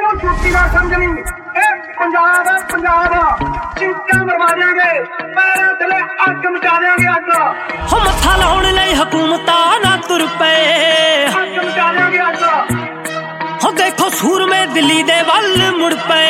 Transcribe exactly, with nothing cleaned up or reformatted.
ਇਹਨੂੰ ਛੁੱਟੀ ਨਾ ਸਮਝਣੀ। ਇਹ ਪੰਜਾਬ ਹੈ, ਪੰਜਾਬ ਚੀਕਾਂ ਮਰਵਾ ਦਿਆਂਗੇ, ਪੈਰਾਂ ਥੱਲੇ ਅੱਗ ਮਚਾ ਦਿਆਂਗੇ, ਅੱਗ ਹੋ ਮੱਥਾ ਲਾਉਣ ਲਈ ਹਕੂਮਤਾਂ ਨਾ ਤੁਰ ਪਏ, ਅੱਗ ਮਚਾ ਦਿਆਂਗੇ ਅੱਗ। ਹੋ ਦੇਖੋ ਸੂਰਮੇ ਦਿੱਲੀ ਦੇ ਵੱਲ ਮੁੜ ਪਏ।